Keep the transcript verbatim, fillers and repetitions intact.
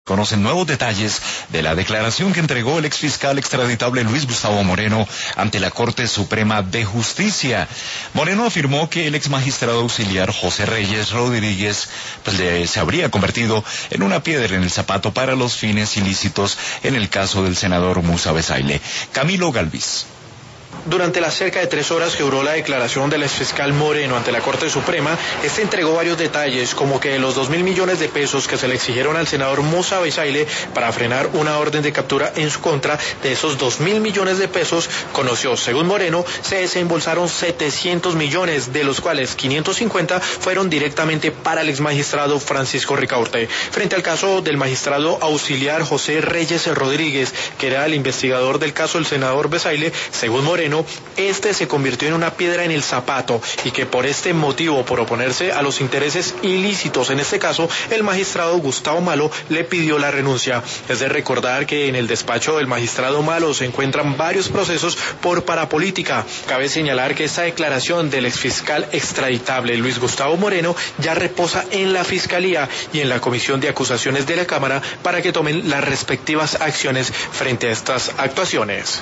Conocen nuevos detalles de la declaración que entregó el exfiscal extraditable Luis Gustavo Moreno ante la Corte Suprema de Justicia. Moreno afirmó que el exmagistrado auxiliar José Reyes Rodríguez pues, le, se habría convertido en una piedra en el zapato para los fines ilícitos en el caso del senador Musa Bezayle. Camilo Galvis. Durante las cerca de tres horas que duró la declaración del exfiscal Moreno ante la Corte Suprema, este entregó varios detalles, como que de los dos mil millones de pesos que se le exigieron al senador Musa Bezayle para frenar una orden de captura en su contra, de esos dos mil millones de pesos, conoció, según Moreno, se desembolsaron setecientos millones, de los cuales quinientos cincuenta fueron directamente para el exmagistrado Francisco Ricaurte. Frente al caso del magistrado auxiliar José Reyes Rodríguez, que era el investigador del caso del senador Bezayle, según Moreno, este se convirtió en una piedra en el zapato y que por este motivo, por oponerse a los intereses ilícitos, en este caso, el magistrado Gustavo Malo le pidió la renuncia. Es de recordar que en el despacho del magistrado Malo se encuentran varios procesos por parapolítica. Cabe señalar que esta declaración del exfiscal extraditable Luis Gustavo Moreno ya reposa en la Fiscalía y en la Comisión de Acusaciones de la Cámara para que tomen las respectivas acciones frente a estas actuaciones.